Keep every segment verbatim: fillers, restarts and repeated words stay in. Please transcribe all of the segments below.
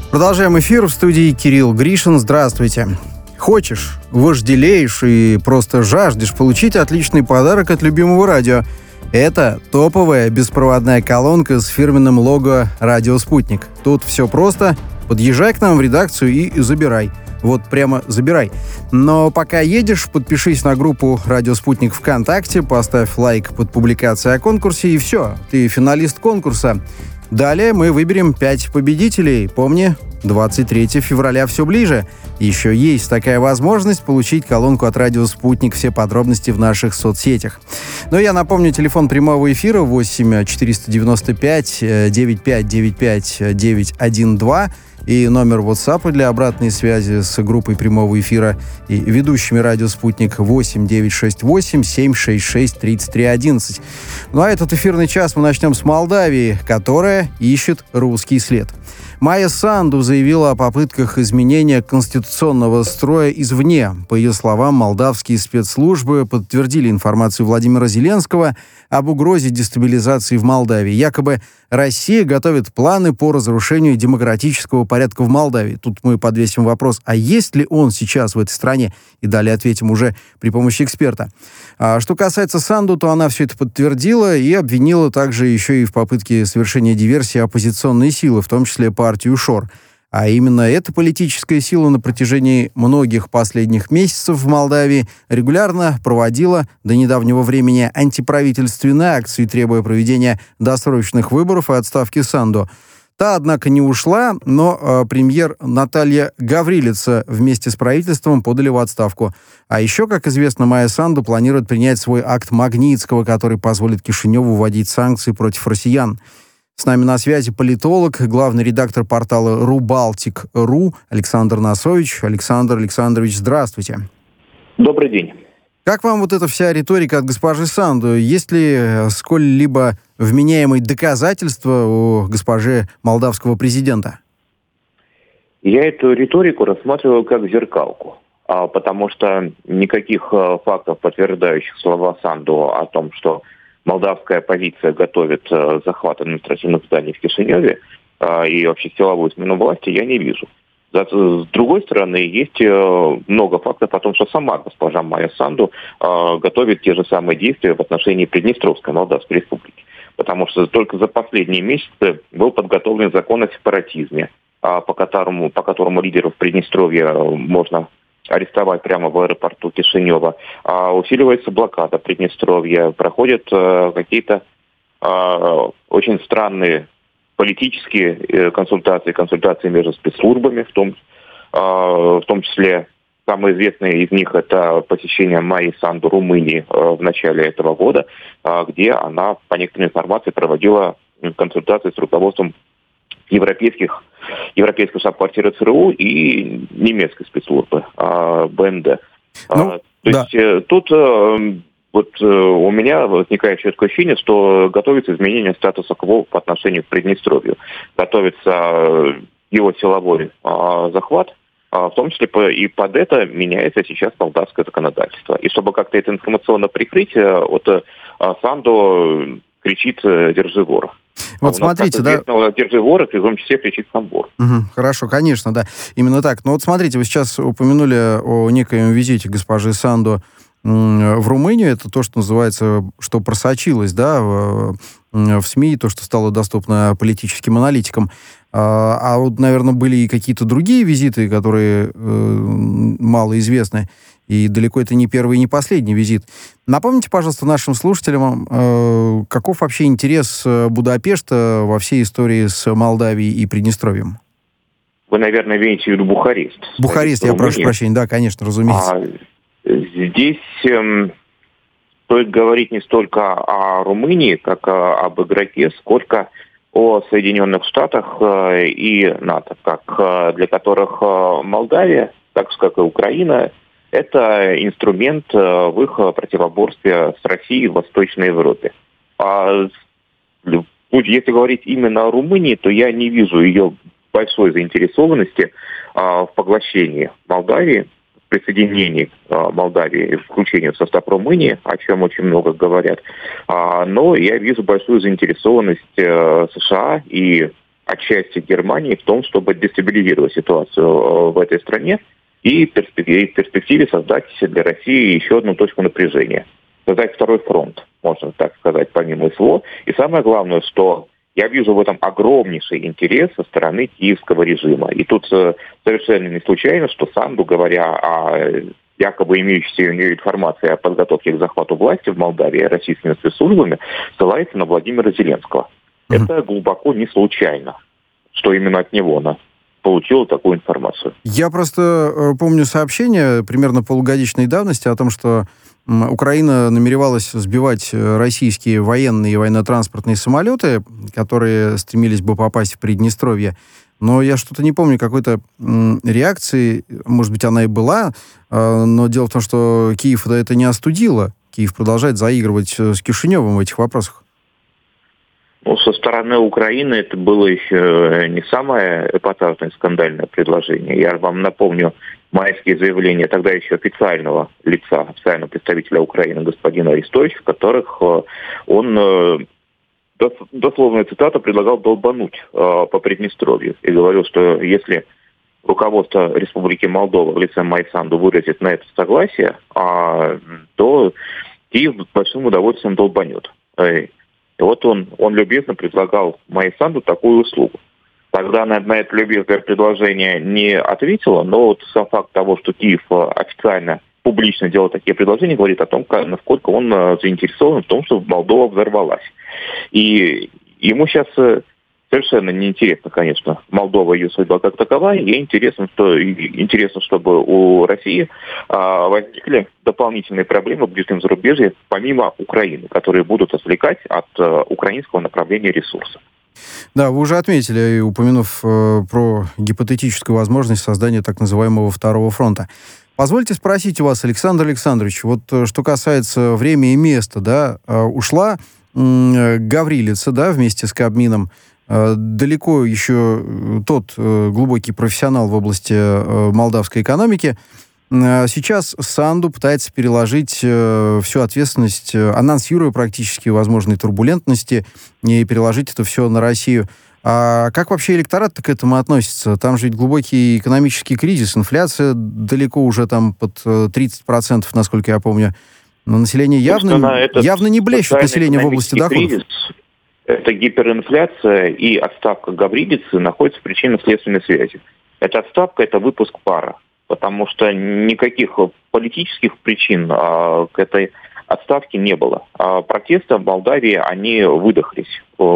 Продолжаем эфир. В студии Кирилл Гришин. Здравствуйте. Хочешь, вожделеешь и просто жаждешь получить отличный подарок от любимого радио. Это топовая беспроводная колонка с фирменным лого «Радио Спутник». Тут все просто. Подъезжай к нам в редакцию и забирай. Вот прямо забирай. Но пока едешь, подпишись на группу «Радио Спутник» ВКонтакте, поставь лайк под публикацией о конкурсе, и все. Ты финалист конкурса. Далее мы выберем пять победителей. Помни, двадцать третьего февраля все ближе. Еще есть такая возможность получить колонку от «Радио Спутник». Все подробности в наших соцсетях. Но я напомню, телефон прямого эфира восемь четыреста девяносто пять девяносто пять девяносто пять девятьсот двадцать и номер WhatsApp для обратной связи с группой прямого эфира и ведущими «Радио Спутник» восемь девятьсот шестьдесят восемь семьсот шестьдесят шесть тридцать три одиннадцать. Ну а этот эфирный час мы начнем с Молдавии, которая ищет русский след. Майя Санду заявила о попытках изменения конституционного строя извне. По ее словам, молдавские спецслужбы подтвердили информацию Владимира Зеленского об угрозе дестабилизации в Молдавии. Якобы Россия готовит планы по разрушению демократического порядка в Молдавии. Тут мы подвесим вопрос, а есть ли он сейчас в этой стране? И далее ответим уже при помощи эксперта. А что касается Санду, то она все это подтвердила и обвинила также еще и в попытке совершения диверсии оппозиционной силы, в том числе партию ШОР. А именно эта политическая сила на протяжении многих последних месяцев в Молдавии регулярно проводила до недавнего времени антиправительственные акции, требуя проведения досрочных выборов и отставки Санду. Та, однако, не ушла, но э, премьер Наталья Гаврилица вместе с правительством подали в отставку. А еще, как известно, Майя Санду планирует принять свой акт Магнитского, который позволит Кишиневу вводить санкции против россиян. С нами на связи политолог, главный редактор портала Рубалтик.ру Александр Насович. Александр Александрович, здравствуйте. Добрый день. Как вам вот эта вся риторика от госпожи Санду? Есть ли сколь-либо вменяемые доказательства у госпожи молдавского президента? Я эту риторику рассматриваю как зеркалку, потому что никаких фактов, подтверждающих слова Санду о том, что молдавская оппозиция готовит захват административных зданий в Кишиневе и вообще силовую смену власти, я не вижу. С другой стороны, есть много фактов о том, что сама госпожа Майя Санду готовит те же самые действия в отношении Приднестровской Молдавской Республики. Потому что только за последние месяцы был подготовлен закон о сепаратизме, по которому, по которому лидеров Приднестровья можно арестовать прямо в аэропорту Кишинева. Усиливается блокада Приднестровья, проходят какие-то очень странные политические консультации, консультации между спецслужбами, в том, в том числе самые известные из них это посещение Майи Санду Румынии в начале этого года, где она, по некоторой информации, проводила консультации с руководством европейских, европейской штаб-квартиры ЦРУ и немецкой спецслужбы БНД. Ну, То да. есть тут вот у меня возникает четкое ощущение, что готовится изменение статуса КВО по отношению к Приднестровью. Готовится его силовой захват, в том числе и под это меняется сейчас молдавское законодательство. И чтобы как-то это информационно прикрыть, вот Санду кричит «держи вора». Вот а смотрите, нас, да? «Держи вора», и в том числе кричит сам вор. Угу, хорошо, конечно, да. Именно так. Но вот смотрите, вы сейчас упомянули о некоем визите госпожи Санду в Румынию. Это то, что называется, что просочилось, да, в, в СМИ, то, что стало доступно политическим аналитикам. А, а вот, наверное, были и какие-то другие визиты, которые э, малоизвестны. И далеко это не первый и не последний визит. Напомните, пожалуйста, нашим слушателям, э, каков вообще интерес Будапешта во всей истории с Молдавией и Приднестровьем? Вы, наверное, имеете в виду Бухарест. Бухарест, я прошу прощения. Да, конечно, разумеется. А, здесь э, стоит говорить не столько о Румынии, как о, об игроке, сколько о Соединенных Штатах э, и НАТО, как, э, для которых э, Молдавия, так же, как и Украина, это инструмент э, в их противоборстве с Россией в Восточной Европе. А, если говорить именно о Румынии, то я не вижу ее большой заинтересованности э, в поглощении Молдавии, присоединении э, Молдавии, включению в состав Румынии, о чем очень много говорят. А, но я вижу большую заинтересованность э, США и отчасти Германии в том, чтобы дестабилизировать ситуацию в этой стране и в перспективе создать для России еще одну точку напряжения. Создать второй фронт, можно так сказать, помимо СВО. И самое главное, что я вижу в этом огромнейший интерес со стороны киевского режима. И тут совершенно не случайно, что Санду, говоря о якобы имеющейся у нее информации о подготовке к захвату власти в Молдавии российскими спецслужбами, ссылается на Владимира Зеленского. Mm-hmm. Это глубоко не случайно, что именно от него она получила такую информацию. Я просто помню сообщение примерно полугодичной давности о том, что Украина намеревалась сбивать российские военные и военно-транспортные самолеты, которые стремились бы попасть в Приднестровье. Но я что-то не помню какой-то м, реакции, может быть, она и была, э, но дело в том, что Киев это не остудило. Киев продолжает заигрывать с Кишиневым в этих вопросах. Ну, со стороны Украины это было еще не самое эпатажное скандальное предложение. Я вам напомню майские заявления тогда еще официального лица, официального представителя Украины господина Арестовича, в которых он... дословная цитата, предлагал долбануть э, по Приднестровью. И говорил, что если руководство Республики Молдова в лице Майи Санду выразит на это согласие, э, то Киев с большим удовольствием долбанет. И вот он, он любезно предлагал Майи Санду такую услугу. Тогда она на это любезное предложение не ответила, но вот сам факт того, что Киев официально публично делал такие предложения, говорит о том, насколько он заинтересован в том, чтобы Молдова взорвалась. И ему сейчас совершенно неинтересно, конечно, Молдова, ее судьба как таковая. Ей интересно, что, интересно, чтобы у России а, возникли дополнительные проблемы в ближнем зарубежье, помимо Украины, которые будут отвлекать от а, украинского направления ресурсов. Да, вы уже отметили, упомянув э, про гипотетическую возможность создания так называемого второго фронта. Позвольте спросить у вас, Александр Александрович, вот что касается времени и места, да, э, ушла э, Гаврилица, да, вместе с Кабмином, э, далеко еще тот э, глубокий профессионал в области э, молдавской экономики. Э, сейчас Санду пытается переложить э, всю ответственность, э, анонсируя практически возможные турбулентности, и переложить это все на Россию. А как вообще электорат-то к этому относится? Там же ведь глубокий экономический кризис, инфляция далеко уже там под тридцать процентов, насколько я помню. Но население явно, явно не блещет, население в области доходов. Кризис, это гиперинфляция и отставка Гаврилицы находятся в причинно-следственной связи. Эта отставка – это выпуск пара, потому что никаких политических причин а, к этой отставке не было. А протесты в Молдавии, они выдохлись.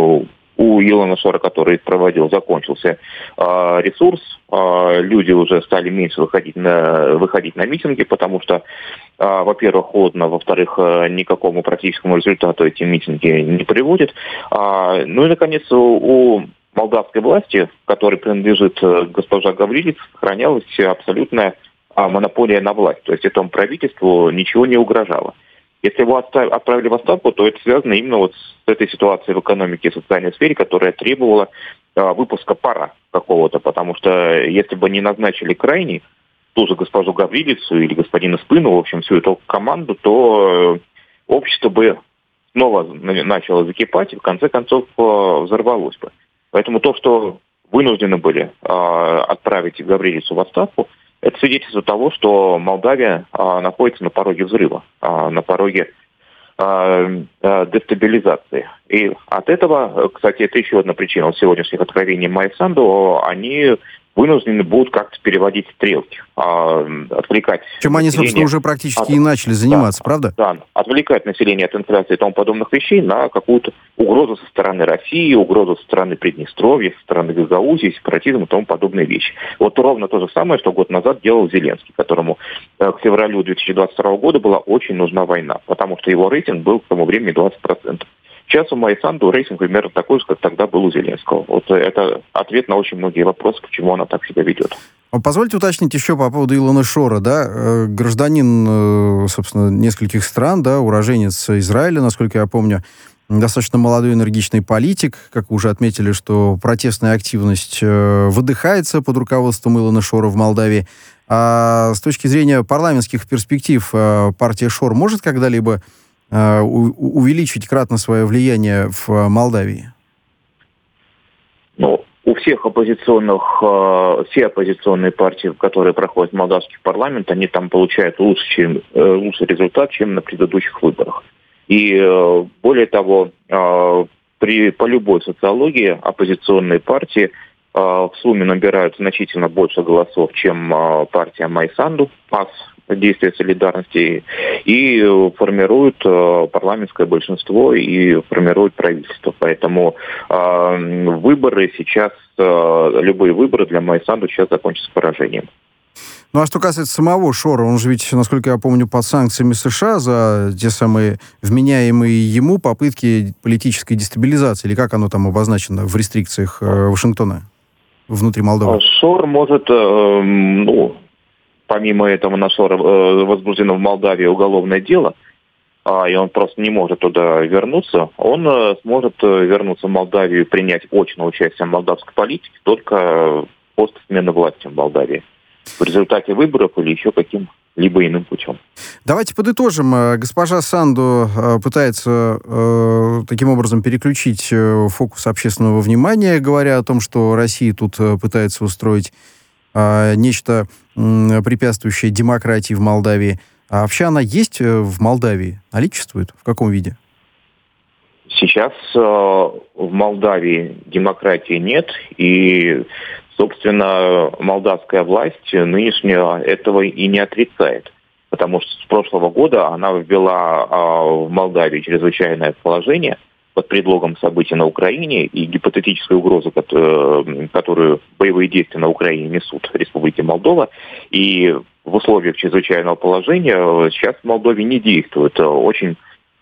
У Илона Шора, который их проводил, закончился э, ресурс. Э, люди уже стали меньше выходить на, выходить на митинги, потому что, э, во-первых, холодно, во-вторых, э, никакому практическому результату эти митинги не приводят. Э, ну и, наконец, у, у молдавской власти, которой принадлежит э, госпожа Гаврилиц, сохранялась абсолютная э, монополия на власть. То есть этому правительству ничего не угрожало. Если его отправили в отставку, то это связано именно вот с этой ситуацией в экономике и социальной сфере, которая требовала а, выпуска пара какого-то, потому что если бы не назначили крайний, ту же госпожу Гаврилицу или господина Спыну, в общем, всю эту команду, то общество бы снова начало закипать и в конце концов взорвалось бы. Поэтому то, что вынуждены были а, отправить Гаврилицу в отставку, это свидетельство того, что Молдавия а, находится на пороге взрыва, а, на пороге а, а, дестабилизации. И от этого, кстати, это еще одна причина сегодняшних откровений Майи Санду, они вынуждены будут как-то переводить стрелки, а, отвлекать... Чем они, собственно, уже практически от... и начали заниматься, да, правда? Да, отвлекать население от инфляции и тому подобных вещей на какую-то угрозу со стороны России, угрозу со стороны Приднестровья, со стороны Гагаузии, сепаратизм и тому подобные вещи. Вот ровно то же самое, что год назад делал Зеленский, которому к февралю две тысячи двадцать второго года была очень нужна война, потому что его рейтинг был к тому времени двадцать процентов. Сейчас у Майи Санду рейтинг примерно такой же, как тогда был у Зеленского. Вот это ответ на очень многие вопросы, почему она так себя ведет. Позвольте уточнить еще по поводу Илона Шора, да, гражданин, собственно, нескольких стран, да, уроженец Израиля, насколько я помню, достаточно молодой энергичный политик, как вы уже отметили, что протестная активность выдыхается под руководством Илона Шора в Молдавии. А с точки зрения парламентских перспектив партия Шор может когда-либо увеличить кратно свое влияние в Молдавии? Ну, у всех оппозиционных, все оппозиционные партии, которые проходят в молдавский парламент, они там получают лучше, чем, лучший результат, чем на предыдущих выборах. И более того, при, по любой социологии оппозиционные партии в сумме набирают значительно больше голосов, чем партия Майсанду, ПАС, действия солидарности, и формируют парламентское большинство и формируют правительство. Поэтому выборы сейчас, любые выборы для Майсанду сейчас закончатся поражением. Ну, а что касается самого Шора, он же ведь, насколько я помню, под санкциями США за те самые вменяемые ему попытки политической дестабилизации, или как оно там обозначено в рестрикциях Вашингтона внутри Молдовы? Шор может, ну, помимо этого на Шора возбуждено в Молдавии уголовное дело, и он просто не может туда вернуться, он сможет вернуться в Молдавию и принять очное участие в молдавской политике только после смены власти в Молдавии. В результате выборов или еще каким-либо иным путем. Давайте подытожим. Госпожа Санду пытается э, таким образом переключить фокус общественного внимания, говоря о том, что Россия тут пытается устроить э, нечто э, препятствующее демократии в Молдавии. А вообще она есть в Молдавии? Наличествует? В каком виде? Сейчас э, в Молдавии демократии нет, и собственно, молдавская власть нынешняя этого и не отрицает, потому что с прошлого года она ввела в Молдавии чрезвычайное положение под предлогом событий на Украине и гипотетической угрозы, которую боевые действия на Украине несут в Республике Молдова. И в условиях чрезвычайного положения сейчас в Молдове не действует очень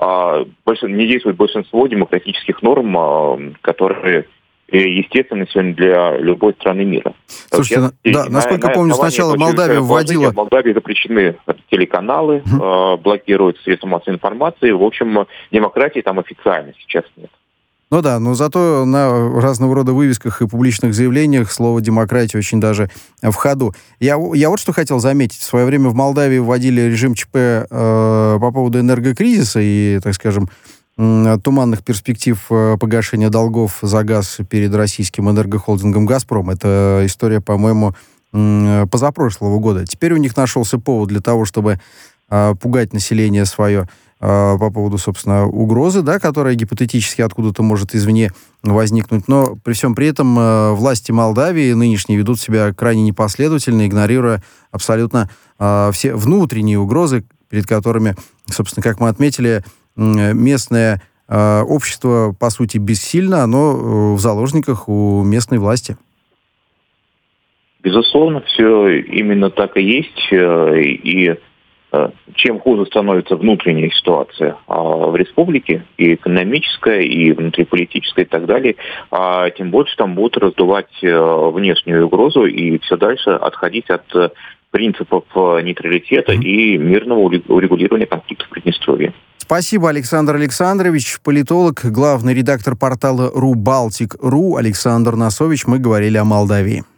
не действует большинство демократических норм, которые естественно, сегодня для любой страны мира. Слушайте, есть, да, на, насколько на помню, сначала Молдавия вводила... В Молдавии запрещены телеканалы, uh-huh. э, блокируют средства массовой информации. В общем, демократии там официально сейчас нет. Ну да, но зато на разного рода вывесках и публичных заявлениях слово «демократия» очень даже в ходу. Я, я вот что хотел заметить. В свое время в Молдавии вводили режим ЧП э, по поводу энергокризиса и, так скажем, туманных перспектив погашения долгов за газ перед российским энергохолдингом «Газпром». Это история, по-моему, позапрошлого года. Теперь у них нашелся повод для того, чтобы пугать население свое по поводу, собственно, угрозы, да, которая гипотетически откуда-то может извне возникнуть. Но при всем при этом власти Молдавии нынешние ведут себя крайне непоследовательно, игнорируя абсолютно все внутренние угрозы, перед которыми, собственно, как мы отметили, местное э, общество, по сути, бессильно, оно э, в заложниках у местной власти. Безусловно, все именно так и есть. Э, и э, чем хуже становится внутренняя ситуация э, в республике, и экономическая, и внутриполитическая, и так далее, э, тем больше там будут раздувать э, внешнюю угрозу и все дальше отходить от э, принципов э, нейтралитета mm-hmm. и мирного урегулирования конфликта в Приднестровье. Спасибо, Александр Александрович, политолог, главный редактор портала «Ру Балтик.ру» Александр Насович. Мы говорили о Молдавии.